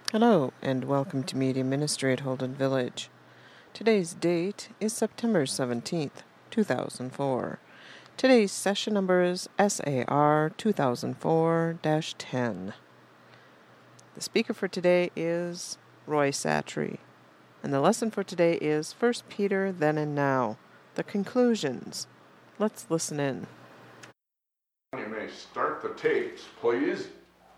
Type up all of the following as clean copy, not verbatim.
Hello, and welcome to Media Ministry at Holden Village. Today's date is September 17th, 2004. Today's session number is SAR 2004-10. The speaker for today is Roy Satry, and the lesson for today is 1 Peter, Then and Now, the conclusions. Let's listen in. You may start the tapes, please.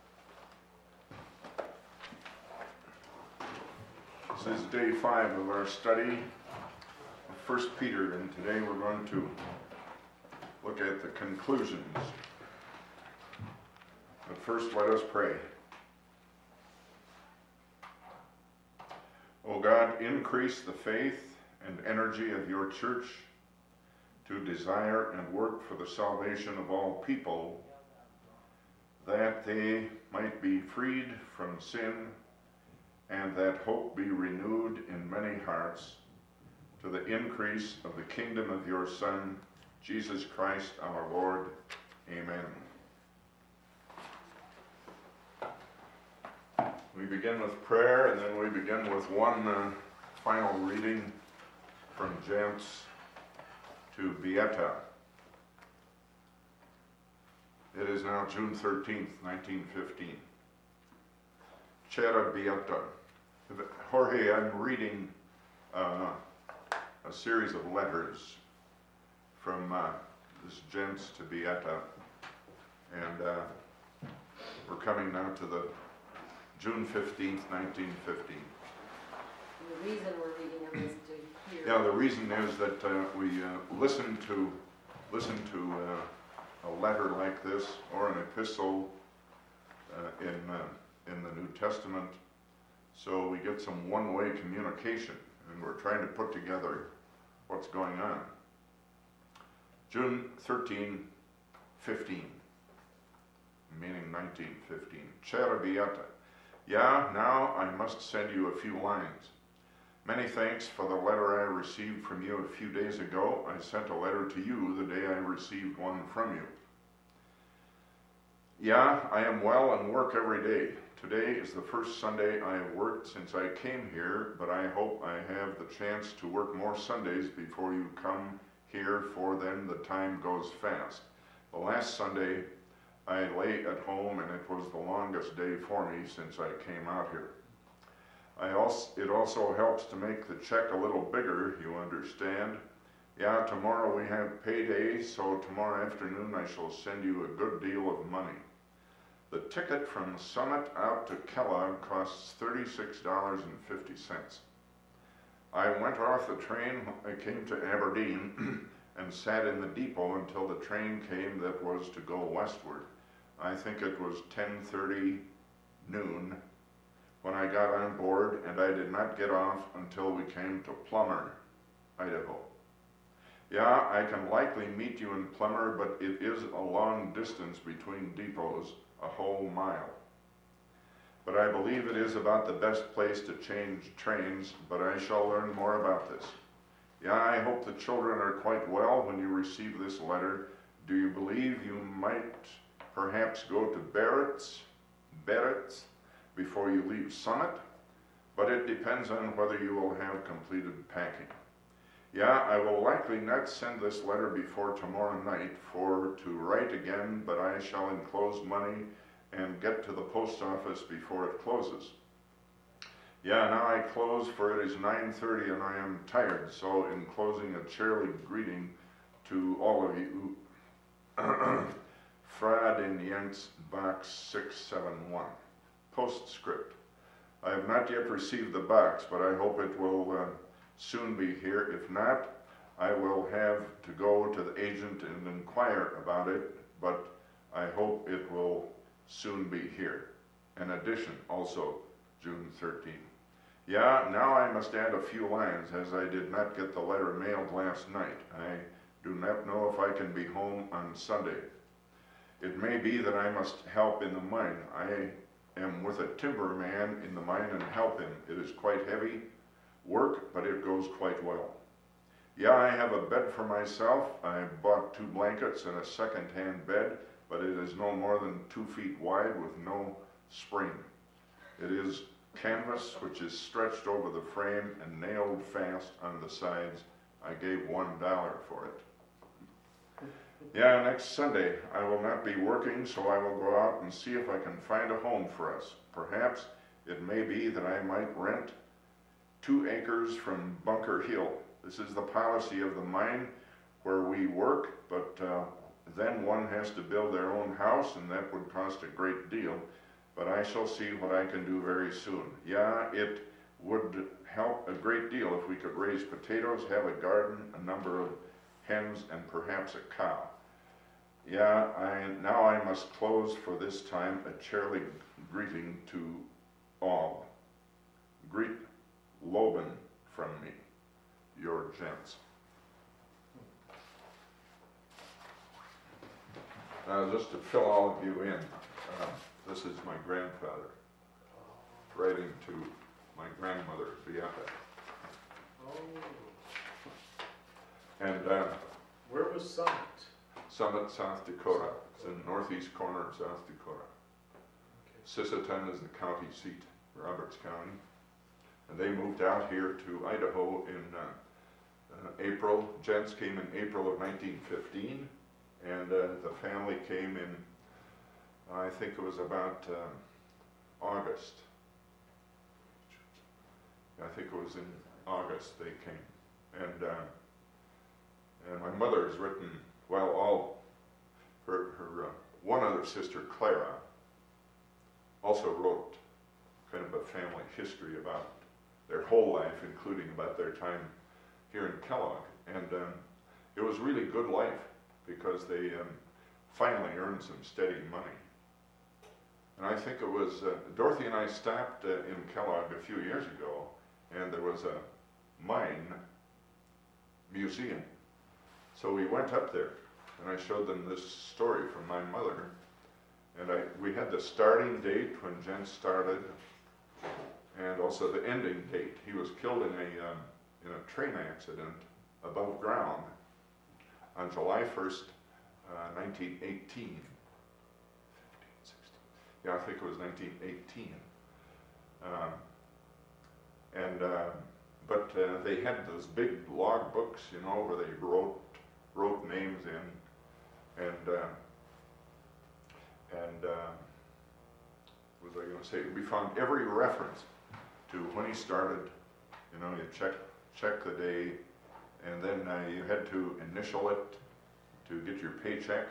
This is day 5 of our study of 1 Peter, and today we're going to look at the conclusions. But first, let us pray. O God, increase the faith and energy of your church to desire and work for the salvation of all people, that they might be freed from sin, and that hope be renewed in many hearts, to the increase of the kingdom of your Son, Jesus Christ our Lord. Amen. We begin with prayer, and then we begin with one final reading from Gents to Beata. It is now June 13th, 1915. Cara Beata. Jorge, I'm reading a series of letters from this Gents to Beata, and we're coming now to the June 15th, 1915. The reason we're reading them is to hear. Yeah, the reason is that we listen to a letter like this, or an epistle in the New Testament, so we get some one-way communication, and we're trying to put together what's going on. June 13, 15, meaning 1915. Cara Beata. Yeah, now I must send you a few lines. Many thanks for the letter I received from you a few days ago. I sent a letter to you the day I received one from you. Yeah, I am well and work every day. Today is the first Sunday I have worked since I came here, but I hope I have the chance to work more Sundays before you come here, for then the time goes fast. The last Sunday I lay at home, and it was the longest day for me since I came out here. It also helps to make the check a little bigger, you understand. Yeah, tomorrow we have payday, so tomorrow afternoon I shall send you a good deal of money. The ticket from Summit out to Kellogg costs $36.50. I went off the train when I came to Aberdeen and sat in the depot until the train came that was to go westward. I think it was 10:30 noon when I got on board, and I did not get off until we came to Plummer, Idaho. Yeah, I can likely meet you in Plummer, but it is a long distance between depots, a whole mile. But I believe it is about the best place to change trains, but I shall learn more about this. Yeah, I hope the children are quite well when you receive this letter. Do you believe you might perhaps go to Barrett's before you leave Summit? But it depends on whether you will have completed packing. Yeah, I will likely not send this letter before tomorrow night to write again, but I shall enclose money and get to the post office before it closes. Yeah, now I close, for it is 9:30 and I am tired, so enclosing a cheerly greeting to all of you. Frad in Jens, box 671. Postscript. I have not yet received the box, but I hope it will soon be here. If not, I will have to go to the agent and inquire about it, but I hope it will soon be here. An addition, also June 13. Yeah, now I must add a few lines, as I did not get the letter mailed last night. I do not know if I can be home on Sunday. It may be that I must help in the mine. I am with a timber man in the mine and help him. It is quite heavy work, but it goes quite well. Yeah, I have a bed for myself. I bought 2 blankets and a second-hand bed, but it is no more than 2 feet wide with no spring. It is canvas which is stretched over the frame and nailed fast on the sides. I gave $1 for it. Yeah, next Sunday I will not be working, so I will go out and see if I can find a home for us. Perhaps it may be that I might rent 2 acres from Bunker Hill. This is the policy of the mine where we work, but then one has to build their own house, and that would cost a great deal. But I shall see what I can do very soon. Yeah, it would help a great deal if we could raise potatoes, have a garden, a number of hens, and perhaps a cow. Yeah, now I must close for this time a cheerly greeting to all. Greet Loban from me, your gents. Just to fill all of you in, this is my grandfather writing to my grandmother, Beata. And where was Summit? Summit, South Dakota. It's in the northeast corner of South Dakota. Sisseton is the county seat, Roberts County. And they moved out here to Idaho in April. Gents came in April of 1915, and the family came in, I think it was about August. I think it was in August they came. And my mother has written, well, her one other sister, Clara, also wrote kind of a family history about their whole life, including about their time here in Kellogg. And it was really good life because they finally earned some steady money. And I think it was, Dorothy and I stopped in Kellogg a few years ago, and there was a mine museum. So we went up there, and I showed them this story from my mother. And we had the starting date when Jen started, and also the ending date. He was killed in a train accident above ground on July 1st, 1918. Yeah, I think it was 1918. But they had those big log books, you know, where they wrote names in, and what was I going to say? We found every reference to when he started. You know, you check the day, and then you had to initial it to get your paycheck.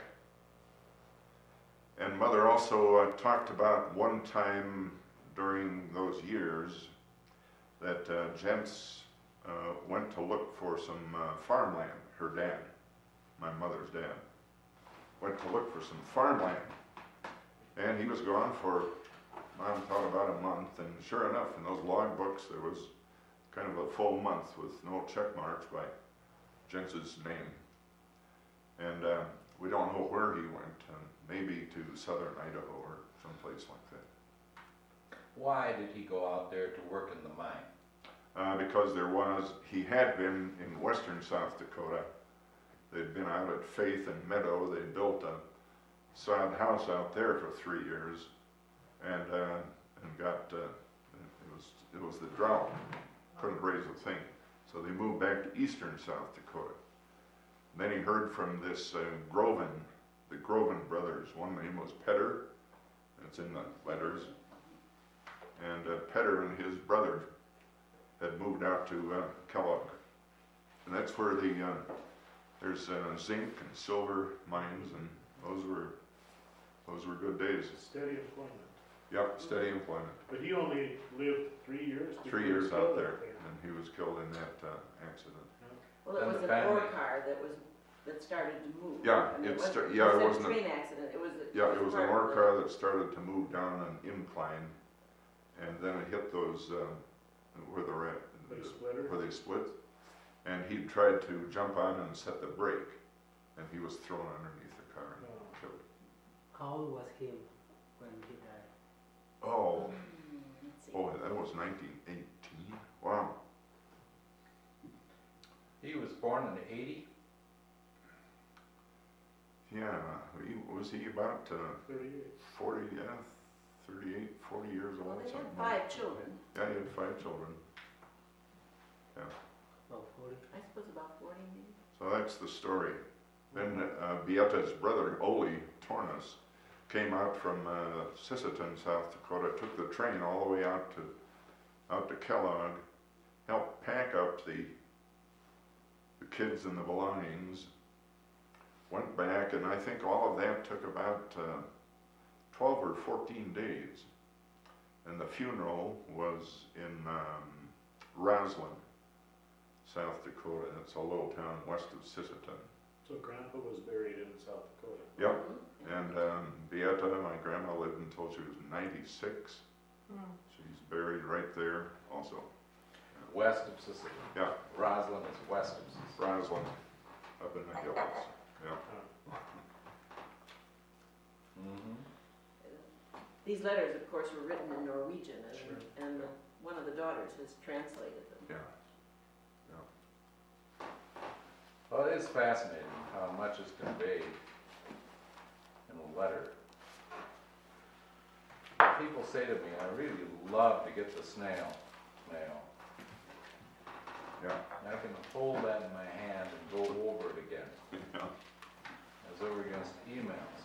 And Mother also talked about one time during those years that Gents went to look for some farmland. Her dad, my mother's dad, went to look for some farmland. And he was gone for, Mom thought, about a month. And sure enough, in those log books, there was kind of a full month with no check marks by Gents's name. And we don't know where he went. Maybe to southern Idaho or someplace like that. Why did he go out there to work in the mine? Because he had been in western South Dakota. They'd been out at Faith and Meadow. They built a sod house out there for 3 years, and got it was the drought. Couldn't raise a thing, so they moved back to eastern South Dakota. And then he heard from this Groven. The Groven brothers. One name was Petter, it's in the letters, and Petter and his brother had moved out to Kellogg, and that's where there's zinc and silver mines, and those were good days. Steady employment. Yep, steady employment. But he only lived 3 years. 3 years out there, and he was killed in that accident. Well, it And was the an ore family. car that started to move. Yeah, I mean, it wasn't wasn't a train accident. It was an ore car that started to move down an incline, and then it hit those where they split, and he tried to jump on and set the brake, and he was thrown underneath the car and killed. How old was he when he died? Oh, Let's see. that was 1918. Wow. He was born in 80. Yeah, was he about 38. 40, 38, 40 years Well, old? they had something 5 like that. children. Yeah, he had 5 children. Yeah. About 40. I suppose about 40 maybe. So that's the story. Then Beata's brother, Ole Tornes, came out from Sisseton, South Dakota, took the train all the way out to Kellogg, helped pack up the kids and the belongings, went back, and I think all of that took about 12 or 14 days. And the funeral was in Roslyn, South Dakota. It's a little town west of Sisseton. So Grandpa was buried in South Dakota. Yep. Mhm. And Beata, my grandma, lived until she was 96. She's buried right there also. West of Sicily. Yeah, Roslyn is west of Sicily. Roslyn, up in the hills. Yeah. Mm-hmm. These letters, of course, were written in Norwegian, Sure. and one of the daughters has translated them. Yeah. Well, it is fascinating how much is conveyed in a letter. People say to me, I really love to get the snail mail. Yeah. And I can hold that in my hand and go over it again, Yeah. as over against emails.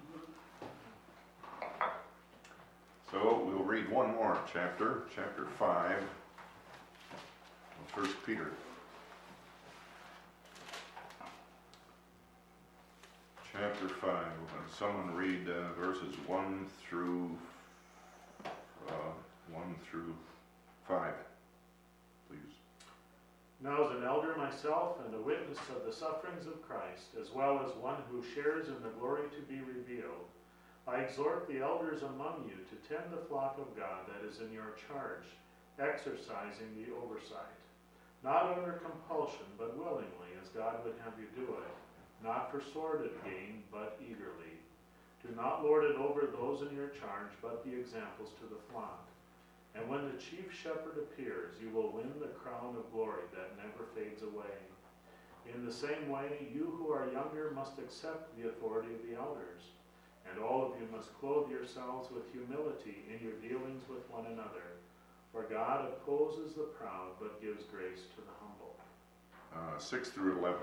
So we'll read one more chapter, chapter 5 of 1 Peter. Chapter 5. Will someone read verses 1 through 5, please? Now as an elder myself and a witness of the sufferings of Christ, as well as one who shares in the glory to be revealed, I exhort the elders among you to tend the flock of God that is in your charge, exercising the oversight, not under compulsion, but willingly, as God would have you do it, not for sordid gain, but eagerly. Do not lord it over those in your charge, but be examples to the flock. And when the chief shepherd appears, you will win the crown of glory that never fades away. In the same way, you who are younger must accept the authority of the elders, and all of you must clothe yourselves with humility in your dealings with one another. For God opposes the proud, but gives grace to the humble. 6 through 11.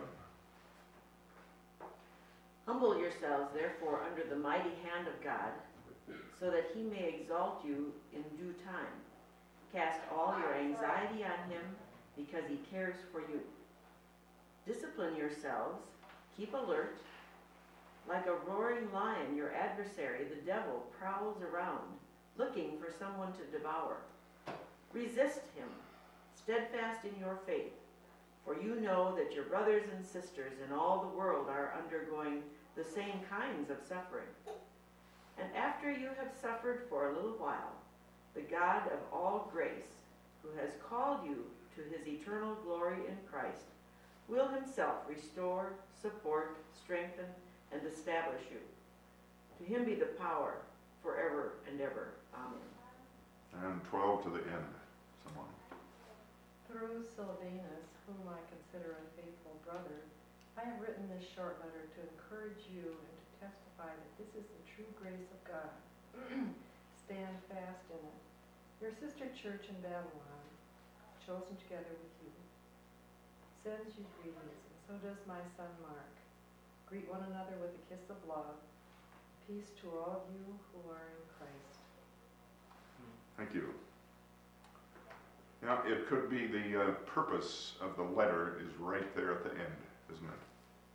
Humble yourselves, therefore, under the mighty hand of God, so that he may exalt you in due time. Cast all your anxiety on him, because he cares for you. Discipline yourselves, keep alert. Like a roaring lion, your adversary, the devil, prowls around, looking for someone to devour. Resist him, steadfast in your faith, for you know that your brothers and sisters in all the world are undergoing the same kinds of suffering. And after you have suffered for a little while, the God of all grace, who has called you to his eternal glory in Christ, will himself restore, support, strengthen, and establish you. To him be the power forever and ever. Amen. And 12 to the end. Someone. Through Silvanus, whom I consider a faithful brother, I have written this short letter to encourage you and to testify that this is the true grace of God. Stand fast in it. Your sister church in Babylon, chosen together with you, sends you greetings, and so does my son Mark. Greet one another with a kiss of love. Peace to all of you who are in Christ. Thank you. Now, it could be the purpose of the letter is right there at the end, isn't it?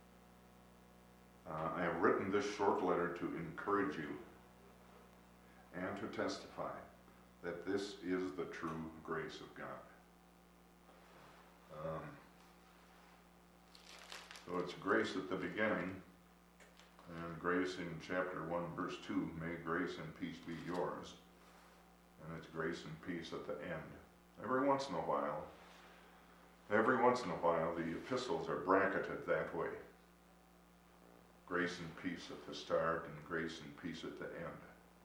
I have written this short letter to encourage you and to testify that this is the true grace of God. So it's grace at the beginning, and grace in chapter 1, verse 2, may grace and peace be yours. And it's grace and peace at the end. Every once in a while, the epistles are bracketed that way. Grace and peace at the start, and grace and peace at the end.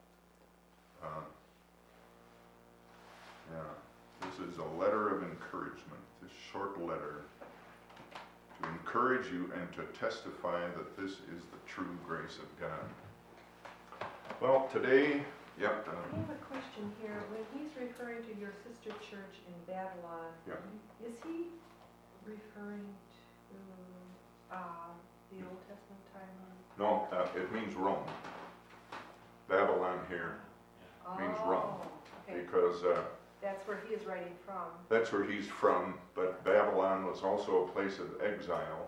This is a letter of encouragement, this short letter to encourage you and to testify that this is the true grace of God. Well, today Yep. I have a question here. When he's referring to your sister church in Babylon, Yeah. is he referring to the Old Testament timeline? No, it means Rome. Babylon here means Rome, Okay, because that's where he is writing from. that's where he's from, but Babylon was also a place of exile.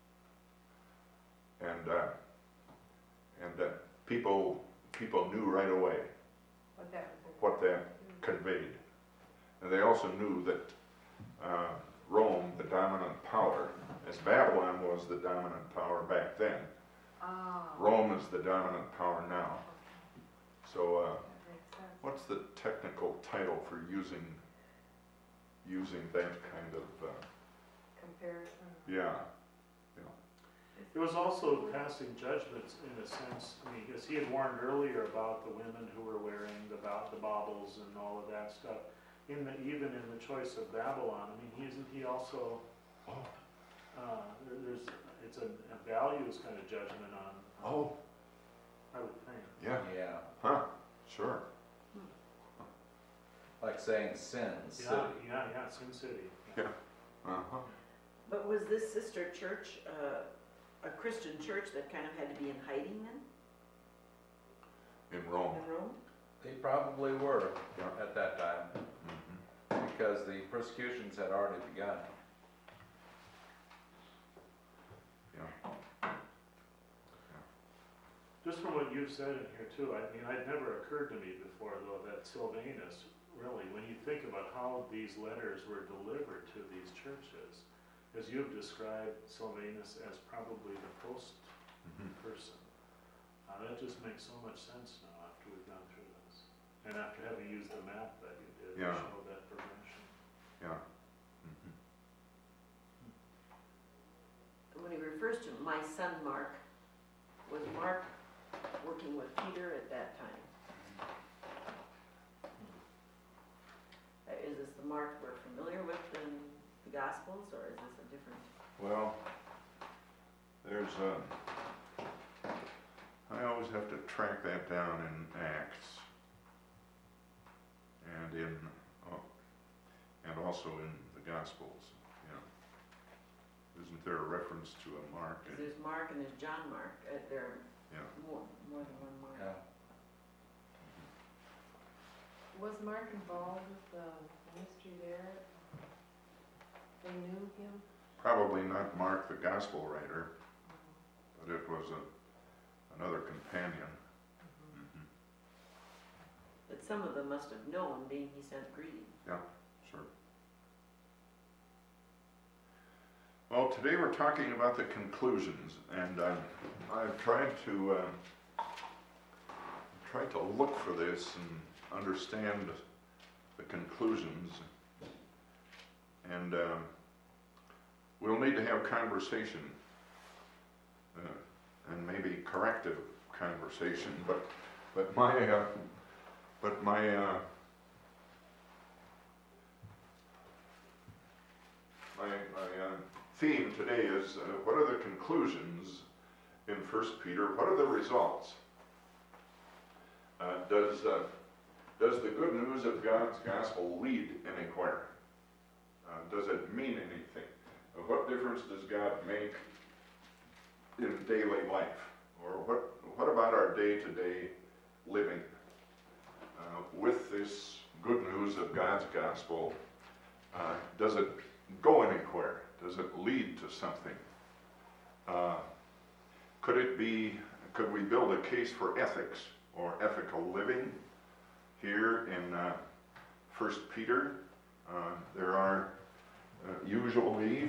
And people knew right away what that conveyed. And they also knew that Rome, the dominant power, as Babylon was the dominant power back then, Rome is the dominant power now. So That makes sense. what's the technical title for using that kind of, Comparison. yeah. It was also passing judgments in a sense, I mean, because he had warned earlier about the women who were wearing the baubles and all of that stuff. Even in the choice of Babylon, I mean, isn't he also, it's a values kind of judgment on, I would think. Yeah. Yeah, Huh, sure. like saying sin city. Yeah, Sin City. Yeah. Uh-huh. But was this sister church a Christian church that kind of had to be in hiding then, In Rome. in Rome? They probably were Yeah. at that time, Mhm. because the persecutions had already begun. Yeah. Just from what you've said in here too, I mean, it never occurred to me before though that Sylvanus, really, when you think about how these letters were delivered to these churches, as you've described Sylvanus as probably the post Mhm. person, that just makes so much sense now after we've gone through this. And after having used the map that you did to Yeah. show that progression. Yeah. Mhm. When he refers to my son Mark, was Mark working with Peter at that time? Is this the Mark we're familiar with in the Gospels, or is this a different? Well, there's I always have to track that down in Acts and and also in the Gospels. Yeah. Isn't there a reference to a Mark? 'Cause there's Mark and there's John Mark. There are Yeah. more than one Mark. Yeah. Was Mark involved with the ministry there? They knew him? Probably not Mark, the Gospel writer, but it was another companion. Mhm. But some of them must have known, being he sent greeting. Sure. Well, today we're talking about the conclusions, and I've tried to look for this and understand the conclusions, and we'll need to have conversation, and maybe corrective conversation. But my theme today is what are the conclusions in 1 Peter? What are the results? Does the good news of God's gospel lead anywhere? Does it mean anything? What difference does God make in daily life? Or what about our day-to-day living? With this good news of God's gospel, does it go anywhere? Does it lead to something? Could we build a case for ethics or ethical living here in 1 Peter? There are usually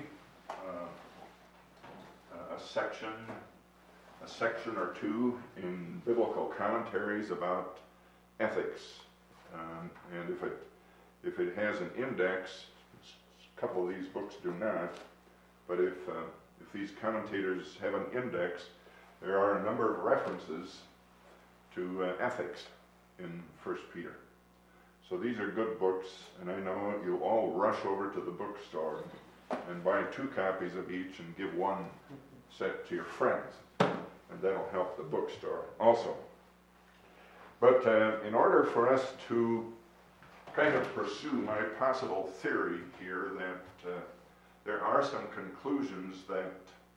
a section or two in biblical commentaries about ethics, and if it has an index, a couple of these books do not, but if these commentators have an index, there are a number of references to ethics in 1 Peter. So these are good books, and I know you all rush over to the bookstore and buy 2 copies of each and give one set to your friends, and that'll help the bookstore also. But in order for us to kind of pursue my possible theory here that there are some conclusions that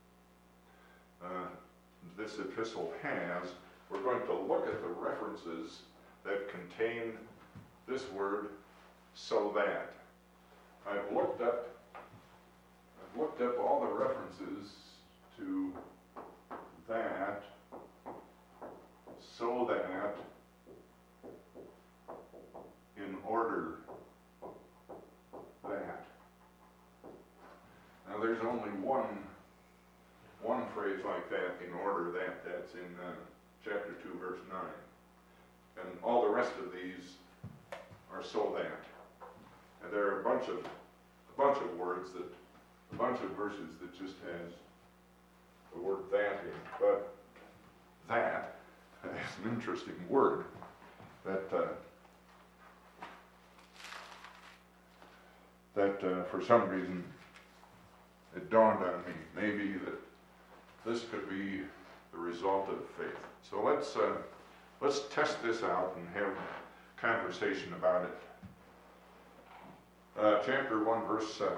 this epistle has, we're going to look at the references that contain this word, so that. I've looked up all the references to that, so that, in order that. Now there's only one phrase like that, in order that, that's in chapter 2, verse 9. And all the rest of these are so that. And there are a bunch of words that, a bunch of verses that just has the word that in. But that is an interesting word that for some reason it dawned on me, maybe that this could be the result of faith. So let's test this out and have a conversation about it. Chapter 1, verse 7.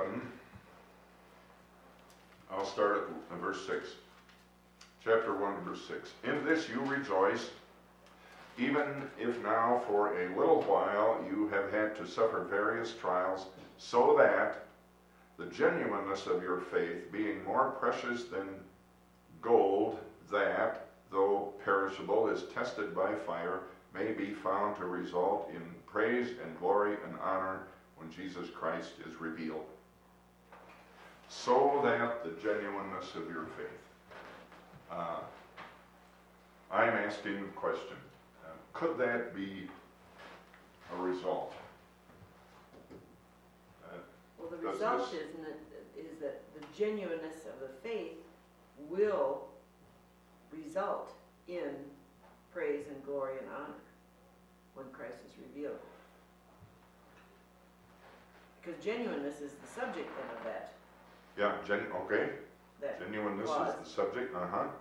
I'll start at verse 6. Chapter 1, verse 6. In this you rejoice, even if now for a little while you have had to suffer various trials, so that the genuineness of your faith, being more precious than gold, that, though perishable, is tested by fire, may be found to result in praise and glory and honor when Jesus Christ is revealed. So that the genuineness of your faith. I'm asking the question, could that be a result? Well, the result is that the genuineness of the faith will result in praise and glory and honor when Christ is revealed. Because genuineness is the subject then of that. Yeah, okay. That Genuineness clause. is the subject,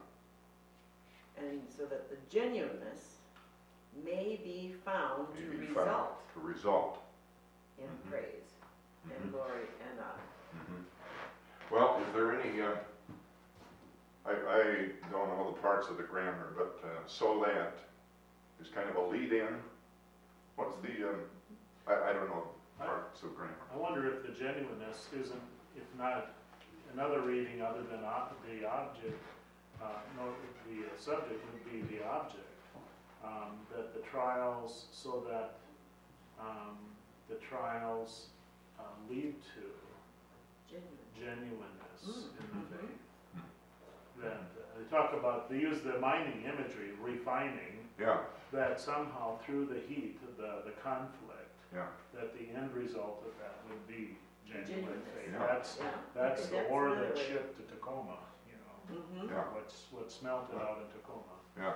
And so that the genuineness may be found Maybe to found result to result. in Mhm. praise and Mhm. glory and honor. Well, is there any, I don't know the parts of the grammar, but so that is kind of a lead-in. What's the, I don't know parts of grammar. I wonder if the genuineness isn't, if not another reading other than the object, no, the subject would be the object. That the trials, so that the trials lead to genuineness in the faith. That they talk about, they use the mining imagery, refining, Yeah, that somehow through the heat, the conflict, yeah, that the end result of that would be genuine Genuineness. faith. Yeah. That's Okay, the ore another that way. shipped to Tacoma, you know, Mm-hmm. yeah, what's smelted out in Tacoma. yeah.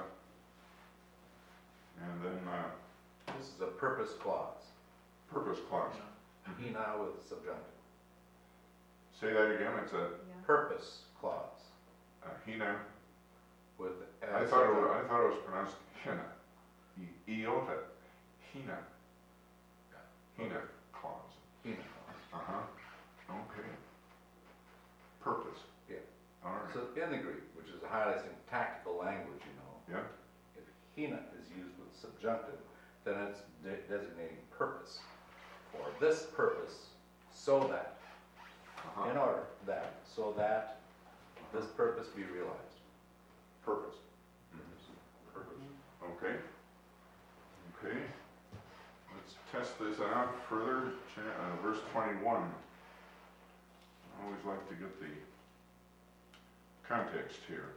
And then This is a purpose clause. purpose clause. He now with subjunctive. Say that again, it's a Purpose clause hina. with I as thought it subjunctive. was pronounced hina. Iota. Hina. Hina clause. He now. Okay. Purpose. Yeah. All right. So in the Greek, which is a highly syntactical language, you know, Yeah. if hina is used with subjunctive, then it's designating purpose. For this purpose, so that, in order that, so that this purpose be realized. Purpose. Purpose. Okay. Okay. Let's test this out further. Verse 21. I always like to get the context here.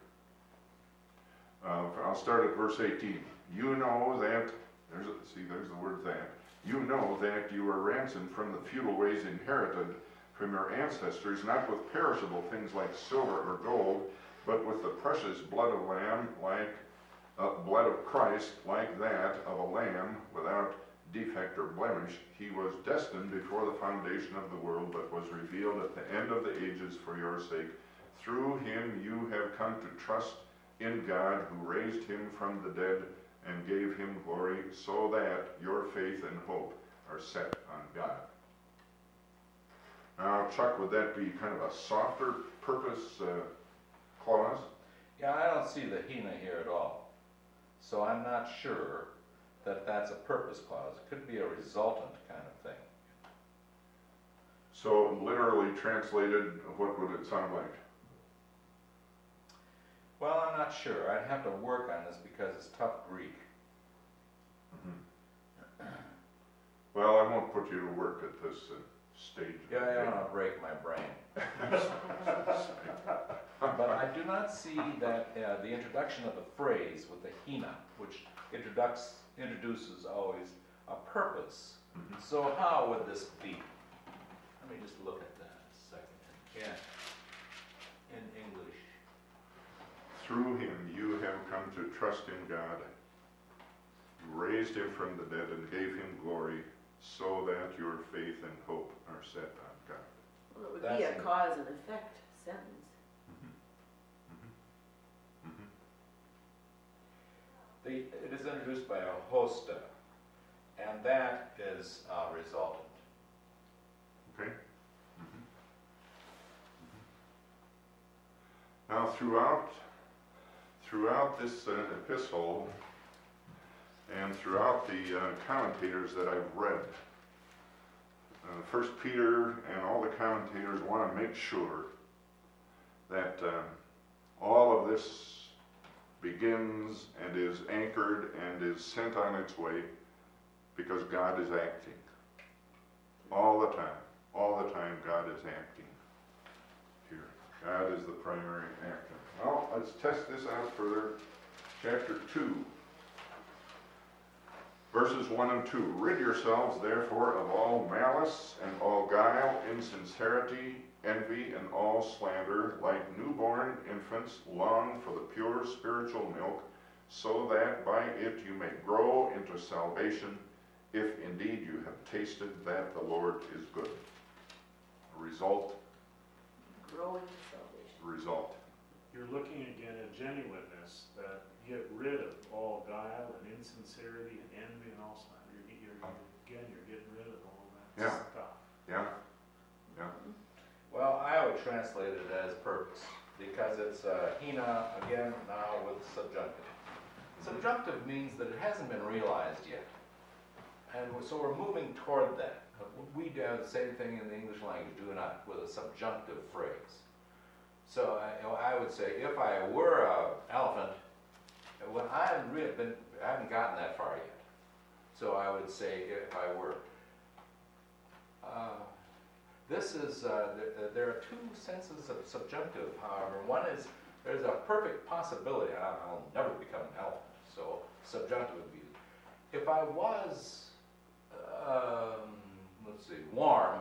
I'll start at verse 18. You know that, there's the word that. You know that you were ransomed from the futile ways inherited from your ancestors, not with perishable things like silver or gold, but with the precious blood of lamb, like blood of Christ, like that of a lamb without defect or blemish. He was destined before the foundation of the world, but was revealed at the end of the ages for your sake. Through him you have come to trust in God, who raised him from the dead and gave him glory, so that your faith and hope are set on God. Now, Chuck, would that be kind of a softer purpose clause? Yeah, I don't see the hina here at all. So I'm not sure that that's a purpose clause. It could be a resultant kind of thing. So, literally translated, what would it sound like? Well, I'm not sure. I'd have to work on this because it's tough Greek. Well, I won't put you to work at this stage. Yeah, I don't want to break my brain. But I do not see that the introduction of the phrase with the hina, which introduces always a purpose. Mhm. So how would this be? Let me just look at that a second. Yeah. In English. Through him you have come to trust in God. You raised him from the dead and gave him glory, so that your faith and hope are set on God. Well, it would That's be a it. cause and effect sentence. It is introduced by a hosta, and that is resultant. Okay? Now, throughout this epistle, and throughout the commentators that I've read, 1 Peter and all the commentators want to make sure that all of this begins and is anchored and is sent on its way because God is acting. All the time God is acting here. God is the primary actor. Well, let's test this out further. Chapter 2, verses 1 and 2. Rid yourselves therefore of all malice and all guile, insincerity, envy, and all slander. Like newborn infants, long for the pure spiritual milk, so that by it you may grow into salvation, if indeed you have tasted that the Lord is good. Result. Growing to salvation. Result. You're looking again at genuineness, that get rid of all guile and insincerity and envy and all slander. You're getting rid of all that Yeah. stuff. Yeah. Well, I would translate it as purpose, because it's hina, again, now with subjunctive. Subjunctive means that it hasn't been realized yet. And so we're moving toward that. We do the same thing in the English language, do we not, with a subjunctive phrase. So I would say, if I were an elephant, when I haven't gotten that far yet. So I would say, if I were. This is, there are two senses of subjunctive, however. One is, there's a perfect possibility, I'll never become an elephant, so subjunctive would be, if I was, warm,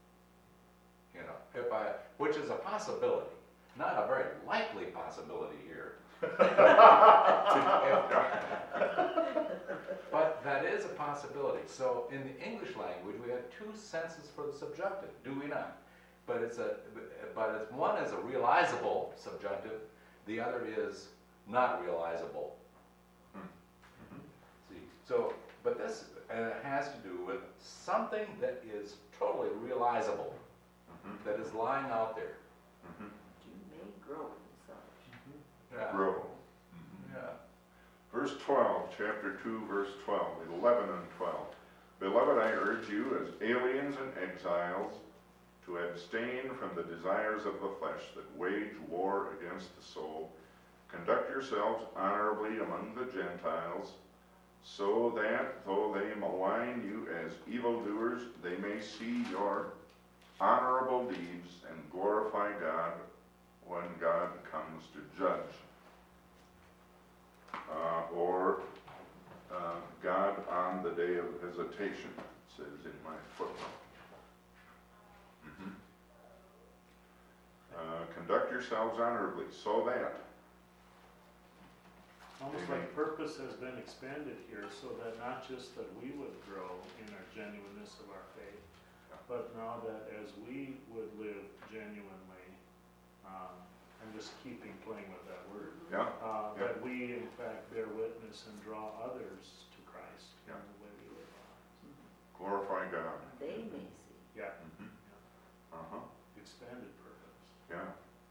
which is a possibility, not a very likely possibility here. But that is a possibility. So in the English language, we have two senses for the subjunctive, do we not? But one is a realizable subjunctive, the other is not realizable. See, so, but this has to do with something that is totally realizable, that is lying out there. You may grow in salvation. Yeah. Grow. Yeah. Verse 12, chapter 2, verse 12, 11 and 12. Beloved, I urge you as aliens and exiles to abstain from the desires of the flesh that wage war against the soul. Conduct yourselves honorably among the Gentiles, so that, though they malign you as evildoers, they may see your honorable deeds and glorify God when God comes to judge. Or God on the day of visitation, it says in my footnote. Conduct yourselves honorably, so that. Almost like purpose has been expanded here, so that not just that we would grow in our genuineness of our faith, but now that as we would live genuinely, I'm just playing with that word. Yeah, yeah. That we in fact bear witness and draw others to Christ Yeah. in the way we live our lives. Glorify God. They may see. Yeah, Mhm. Uh-huh, expanded purpose. yeah.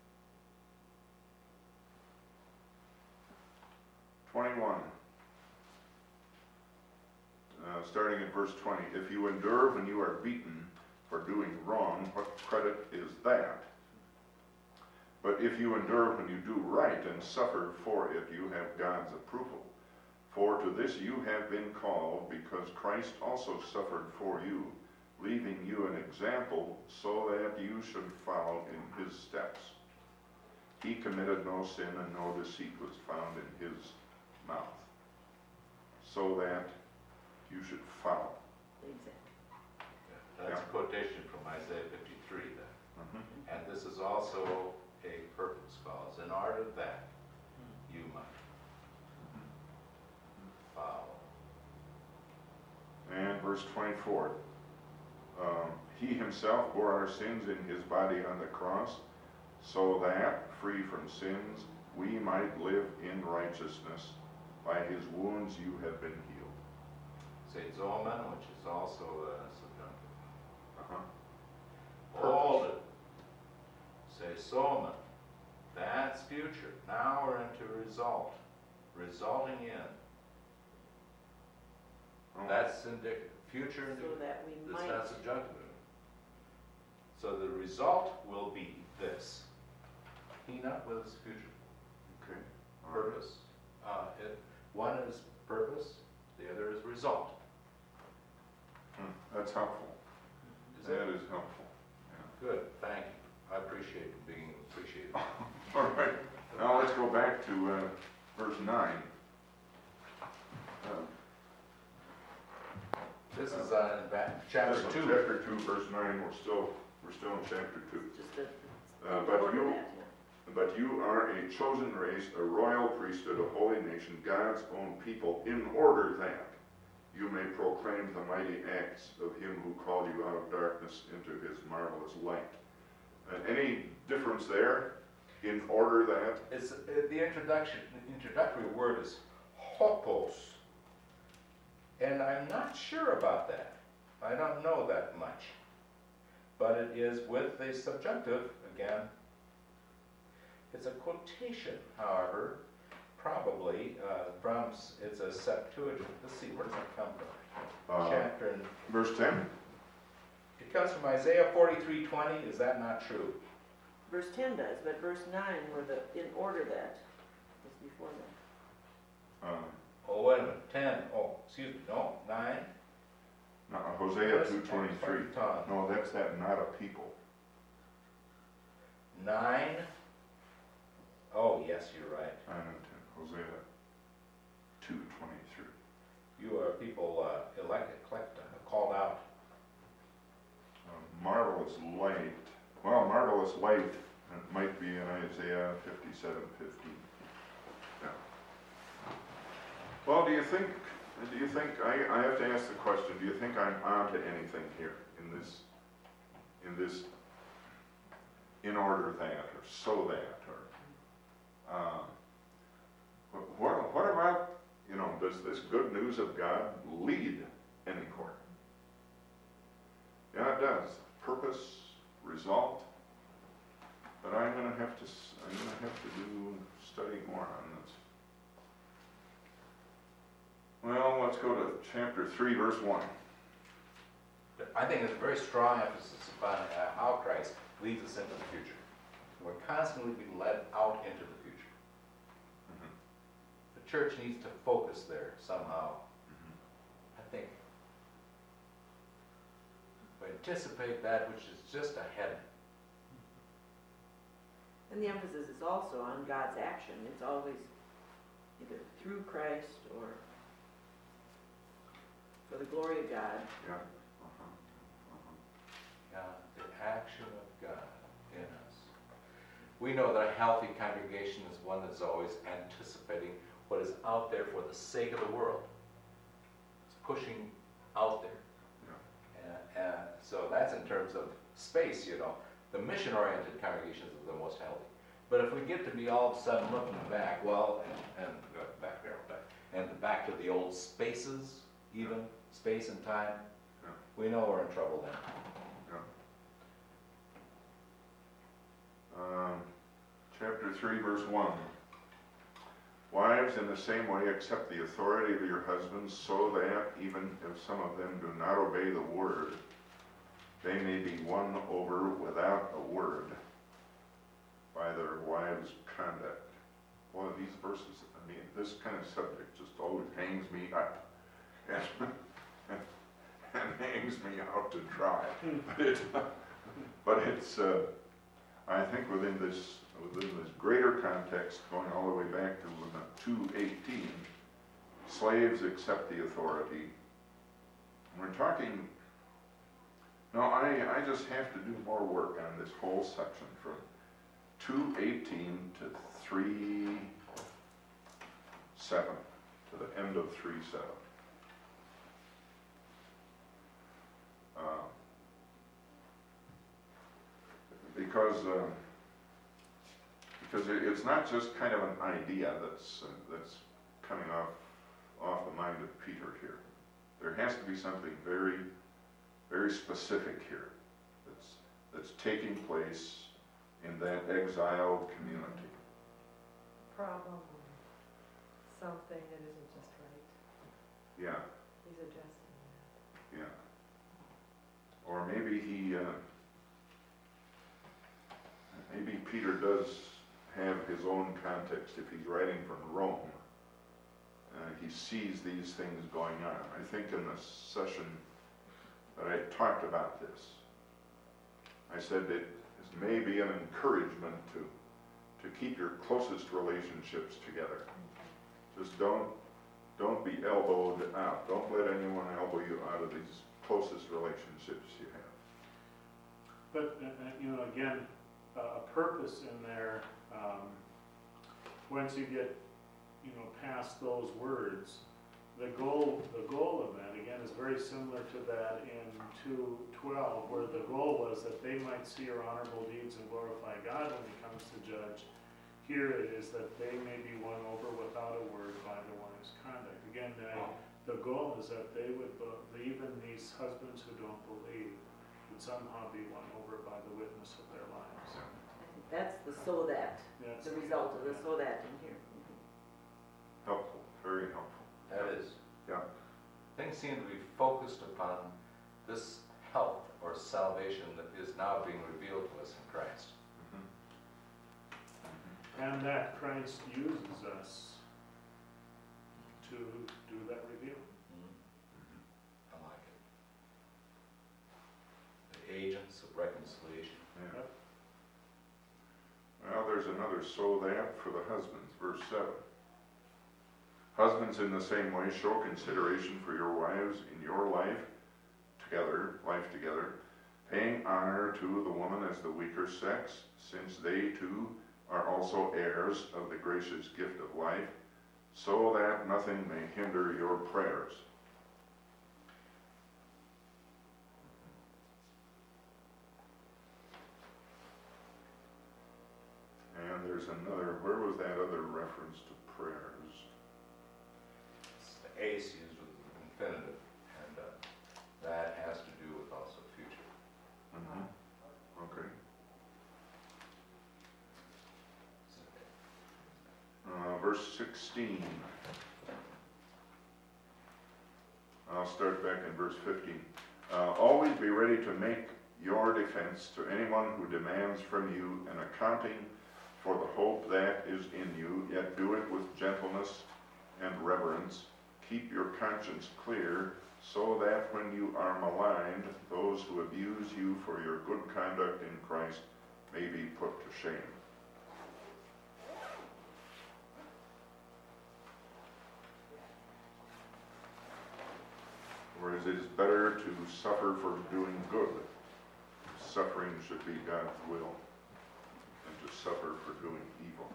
21. Starting at verse 20. If you endure when you are beaten for doing wrong, what credit is that? But if you endure when you do right and suffer for it, you have God's approval. For to this you have been called, because Christ also suffered for you, leaving you an example so that you should follow in his steps. He committed no sin, and no deceit was found in his mouth, so that you should follow. Exactly. That's a quotation from Isaiah 53 then. Mhm. And this is also a purpose clause, in order that you might follow. And verse 24. He himself bore our sins in his body on the cross, so that, free from sins, we might live in righteousness. By his wounds you have been healed. Say Zoman, which is also subjunctive. Uh-huh. Hold it. Say Soman. That's future. Now we're into result. Resulting in. Oh, That's indicative. Future So indicative. that we It's might, not subjunctive. So the result will be this. Hina was future. okay. All right. Purpose. One is purpose, the other is result. That's helpful. Is That it? is helpful. Good, thank you. I appreciate being appreciated. All right. Now let's go back to verse 9. This is in chapter This is 2. Chapter 2, verse 9. We're still in chapter 2. just a, But order you, that, yeah. But you are a chosen race, a royal priesthood, a holy nation, God's own people, in order that you may proclaim the mighty acts of him who called you out of darkness into his marvelous light. Any difference there? In order that? It's the introductory word is hopos. And I'm not sure about that. I don't know that much. But it is with the subjunctive, again. It's a quotation, however, probably from, it's a Septuagint. Let's see, where does that come from? Chapter, and Verse 10? it comes from Isaiah 43:20. Is that not true? Verse 10 does, but verse 9, where the in order that is before that. Oh, wait a minute, 10. Oh, excuse me, no, 9. No, Hosea Yes, 2:23. Tom. No, that's that not a people. 9. Oh, yes, you're right. 9 and 10. Hosea 2:23. You are people elected, called out. Marvelous light. Well, marvelous light. It might be in Isaiah 57:15. Yeah. Well, do you think, I have to ask the question, do you think I'm onto anything here in this, in order that, or so that, or, what about, does this good news of God lead anywhere? Yeah, it does. Purpose, result. But I'm gonna have to study more on this. Well, let's go to chapter 3, verse 1. I think there's a very strong emphasis upon how Christ leads us into the future. We're constantly being led out into the future. The church needs to focus there somehow. I think we anticipate that which is just ahead. And the emphasis is also on God's action. It's always either through Christ or for the glory of God. Yeah. Yeah, the action of God in us. We know that a healthy congregation is one that's always anticipating what is out there for the sake of the world. It's pushing out there. So that's in terms of space, The mission-oriented congregations are the most healthy. But if we get to be all of a sudden looking back, well, and back there, and back to the old spaces, even, space and time, Yeah. we know we're in trouble then. Chapter 3, verse 1. Wives, in the same way, accept the authority of your husbands, so that, even if some of them do not obey the word, they may be won over without a word by their wives' conduct. Well, these verses, I mean, this kind of subject just always hangs me up and hangs me out to dry. But it's, I think within this greater context, going all the way back to 2:18, slaves accept the authority. We're talking, no, I just have to do more work on this whole section from 2:18 to 3:7, to the end of 3:7. Because it's not just kind of an idea that's coming off the mind of Peter here. There has to be something very, very specific here that's taking place in that exiled community. Problem, something that isn't just right. Yeah, He's addressing that. yeah. Or maybe maybe Peter does have his own context. If he's writing from Rome, he sees these things going on. I think in the session that I talked about this, I said it is maybe an encouragement to keep your closest relationships together. Just don't be elbowed out. Don't let anyone elbow you out of these closest relationships you have. But, again, a purpose in there, once you get, past those words, the goal of that, again, is very similar to that in 2:12, where the goal was that they might see your honorable deeds and glorify God when he comes to judge. Here it is that they may be won over without a word by the wives' conduct. Again, the goal is that they would, even these husbands who don't believe, would somehow be won over by the witness of their lives. That's the so that, That's the result of the so that in here. Helpful, very helpful. That is. Yeah. Things seem to be focused upon this health or salvation that is now being revealed to us in Christ. And that Christ uses us to do that reveal. I like it. The agents of reconciliation. Yeah. Well, there's another so that for the husbands, verse 7. Husbands, in the same way, show consideration for your wives in your life together, paying honor to the woman as the weaker sex, since they too are also heirs of the gracious gift of life, so that nothing may hinder your prayers. And there's another, where was that other reference to prayers? It's the ace used with the infinitive, and that has to do with also future. Okay. Verse 16. I'll start back in verse 15. Always be ready to make your defense to anyone who demands from you an accounting for the hope that is in you, yet do it with gentleness and reverence. Keep your conscience clear, so that when you are maligned, those who abuse you for your good conduct in Christ may be put to shame. Whereas it is better to suffer for doing good. Suffering should be God's will, than to suffer for doing evil.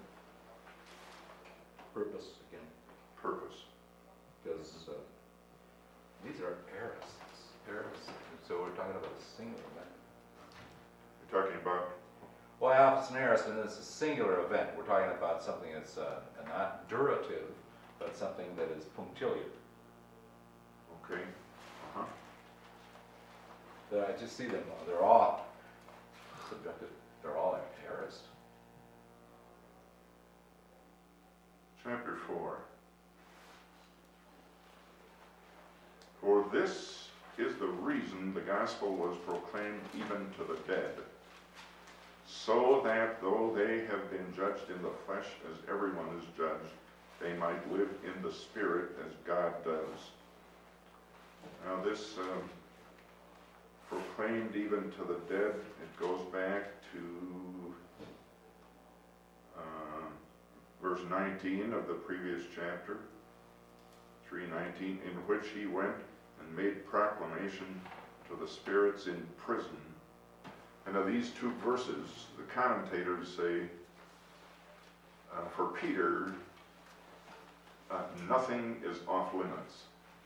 Purpose, again, Purpose. because these are heiresses. So we're talking about a single man. You're talking about Well, Alpha Centaurus, and it's a singular event. We're talking about something that's not durative, but something that is punctiliar. Okay. Uh-huh. I just see them, they're all subjective, they're all aorist. Chapter 4. For this is the reason the gospel was proclaimed even to the dead, so that though they have been judged in the flesh as everyone is judged, they might live in the spirit as God does. Now this proclaimed even to the dead, it goes back to verse 19 of the previous chapter, 3:19, in which he went and made proclamation to the spirits in prison. And of these two verses, the commentators say, for Peter, nothing is off limits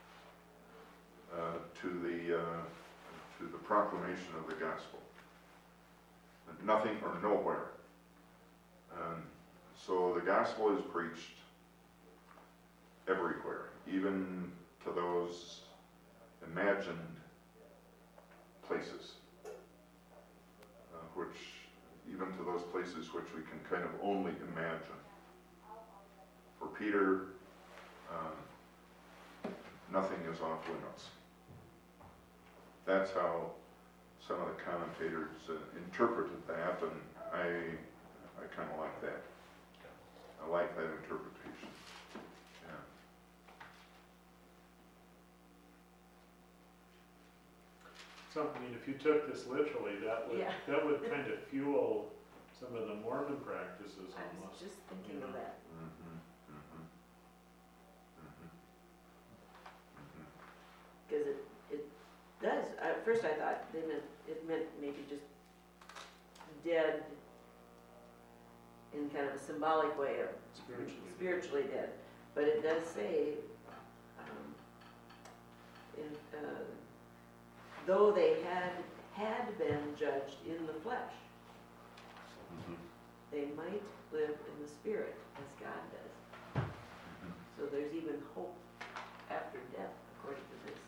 to the proclamation of the gospel. Nothing or nowhere. So the gospel is preached everywhere, even to those imagined places, even to those places which we can kind of only imagine. For Peter, nothing is off limits. That's how some of the commentators interpreted that, and I kind of like that. I like that interpretation. Yeah. So, I mean, if you took this literally, that would kind of fuel some of the Mormon practices I was almost. just thinking of that. Because it does. At first I thought it meant maybe just dead in kind of a symbolic way, or spiritually dead. But it does say, though they had been judged in the flesh, they might live in the spirit as God does. So there's even hope after death, according to this.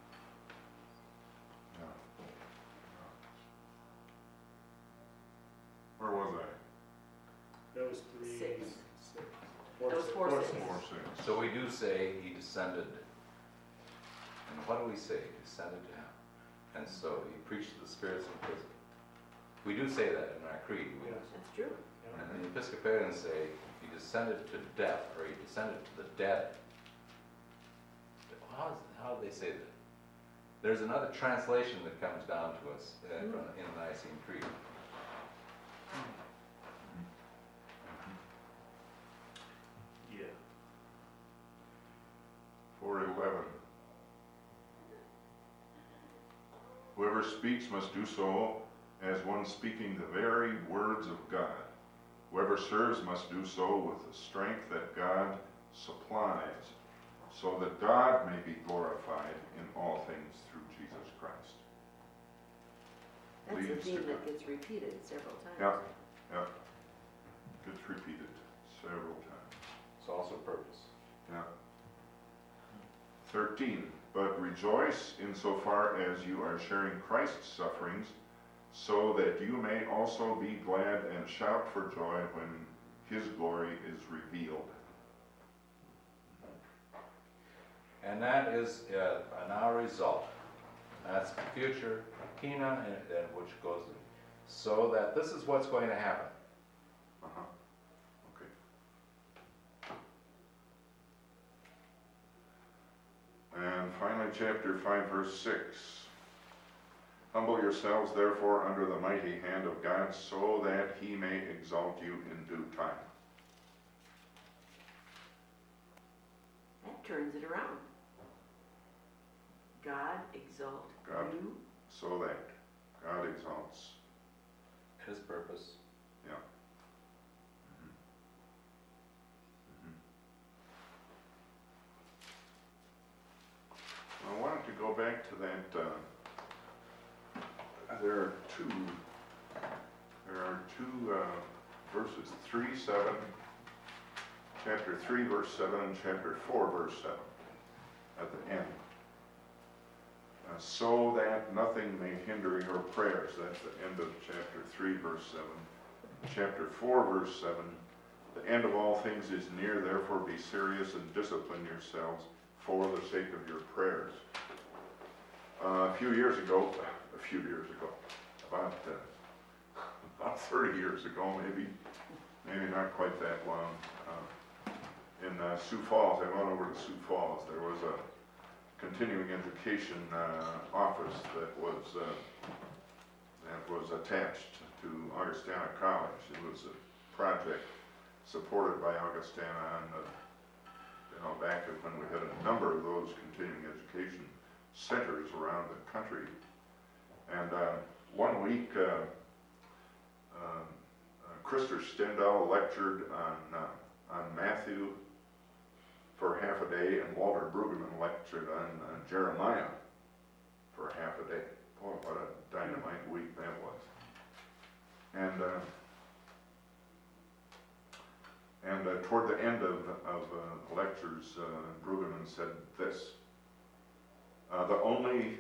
Where was I? That was 3, 6. 6. That was 4, 6. 4:6. So we do say he descended, and what do we say? He descended to heaven. And so he preached to the spirits in prison. We do say that in our creed. Yes. That's true. And the Episcopalians say he descended to death, or he descended to the dead. How do they say that? There's another translation that comes down to us in the Nicene Creed. Yeah. 4:11. Whoever speaks must do so as one speaking the very words of God. Whoever serves must do so with the strength that God supplies, so that God may be glorified in all things through Jesus Christ. That's a Leads to theme God. that gets repeated several times. Yeah. Gets repeated several times. It's also purpose. Yeah. 13. But rejoice insofar as you are sharing Christ's sufferings, so that you may also be glad and shout for joy when his glory is revealed. And that is now a result. That's future Hina, and which goes, so that this is what's going to happen. Uh-huh. Okay. And finally, chapter 5, verse 6. Humble yourselves, therefore, under the mighty hand of God, so that he may exalt you in due time. That turns it around. God exalt God. you. So that God exalts. His purpose. Yeah. I wanted to go back to that. There are There are two verses, 3:7, chapter 3, verse 7, and chapter 4, verse 7, at the end. So that nothing may hinder your prayers. That's the end of chapter 3, verse 7. Chapter 4, verse 7. The end of all things is near, therefore be serious and discipline yourselves for the sake of your prayers. A few years ago, about 30 years ago, maybe not quite that long, in Sioux Falls, I went over to Sioux Falls. There was a continuing education office that was attached to Augustana College. It was a project supported by Augustana, and back when we had a number of those continuing education centers around the country. And one week, Krister Stendahl lectured on Matthew for half a day, and Walter Brueggemann lectured on Jeremiah for half a day. Boy, what a dynamite week that was. And toward the end of the lectures, Brueggemann said this: the only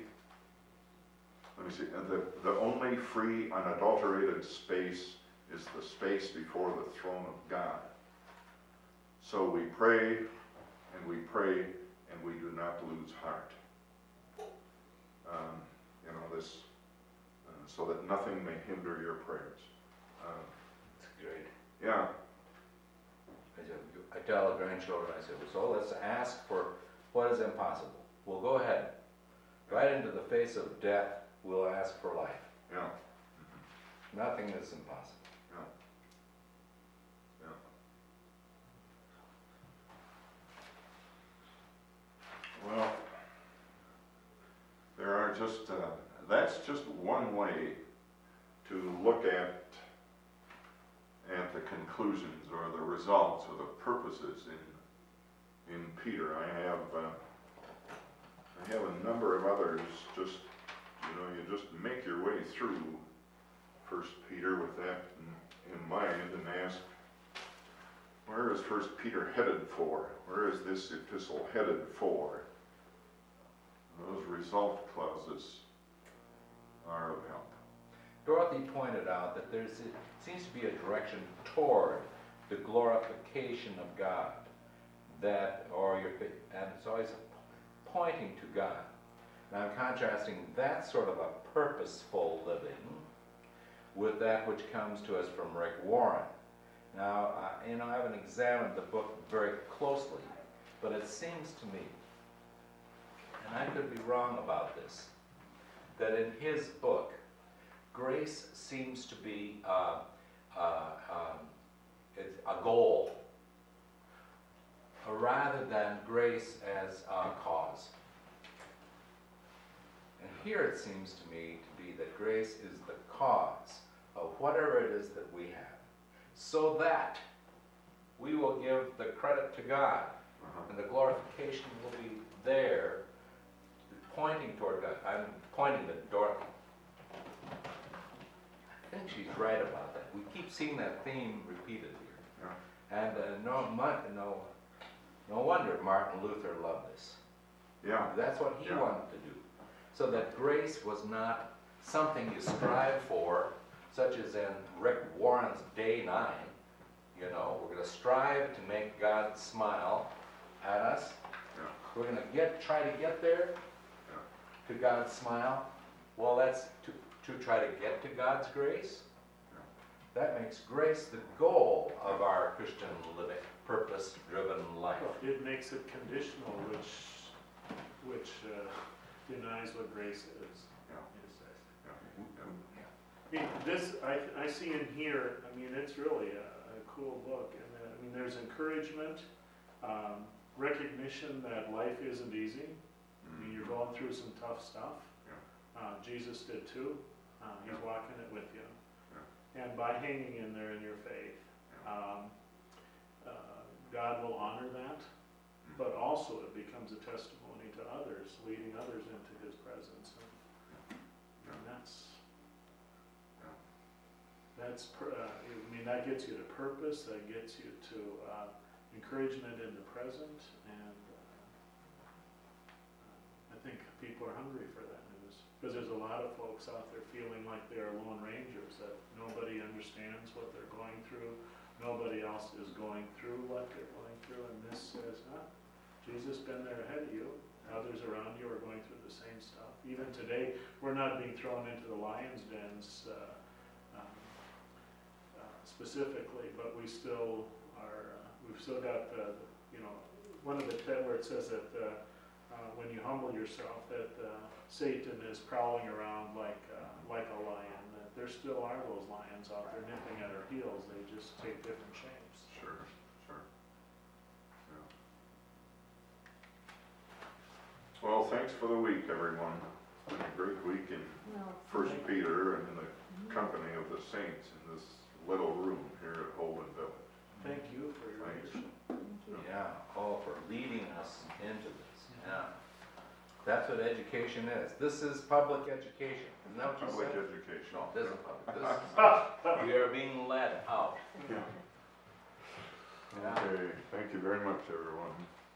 free, unadulterated space is the space before the throne of God. So we pray, and we pray, and we do not lose heart. So that nothing may hinder your prayers. That's great. Yeah. I tell the grandchildren, I say, so let's ask for what is impossible. We'll go ahead. Right into the face of death, we'll ask for life. Yeah. Nothing is impossible. Well, there are that's just one way to look at the conclusions or the results or the purposes in Peter. I have a number of others. Just you just make your way through 1 Peter with that in mind and ask, where is 1 Peter headed for? Where is this epistle headed for? Those result clauses are of help. Dorothy pointed out that there seems to be a direction toward the glorification of God, and it's always pointing to God. And I'm contrasting that sort of a purposeful living with that which comes to us from Rick Warren. Now, I haven't examined the book very closely, but it seems to me, and I could be wrong about this, that in his book, grace seems to be it's a goal, rather than grace as a cause. And here it seems to me to be that grace is the cause of whatever it is that we have, so that we will give the credit to God, and the glorification will be there, pointing toward God. I'm pointing to Dorothy. I think she's right about that. We keep seeing that theme repeated here. And no wonder Martin Luther loved this. Yeah. That's what he wanted to do. So that grace was not something you strive for, such as in Rick Warren's Day 9. We're going to strive to make God smile at us. Yeah. We're going to try to get there to God's smile. Well, that's to try to get to God's grace. That makes grace the goal of our Christian living, purpose-driven life. Well, it makes it conditional, which denies what grace is. I mean, this I see in here. I mean, it's really a cool book, and there's encouragement, recognition that life isn't easy. I mean, you're going through some tough stuff. Jesus did too. He's walking it with you. And by hanging in there in your faith, God will honor that, but also it becomes a testimony to others, leading others into His presence. And I mean, that gets you to purpose, that gets you to encouragement in the present, and I think people are hungry for that news. Because there's a lot of folks out there feeling like they're lone rangers, that nobody understands what they're going through, nobody else is going through what they're going through, and this says, Jesus been there ahead of you. Others around you are going through the same stuff. Even today, we're not being thrown into the lion's dens specifically, but we still are. We've still got one of the where it says that when you humble yourself, that Satan is prowling around like a lion. That there still are those lions out there nipping at our heels. They just take different shapes. Sure. Well, thanks for the week, everyone. It's been a great week in First Peter and in the company of the saints in this little room here at Holden Village. Thank you for your Thanks. leadership. Yeah, for leading us into this, yeah. That's what education is. This is public education. Isn't that what you Public said? education. No, this isn't public. This is, we are being led out. Yeah. Yeah. Okay, thank you very much, everyone.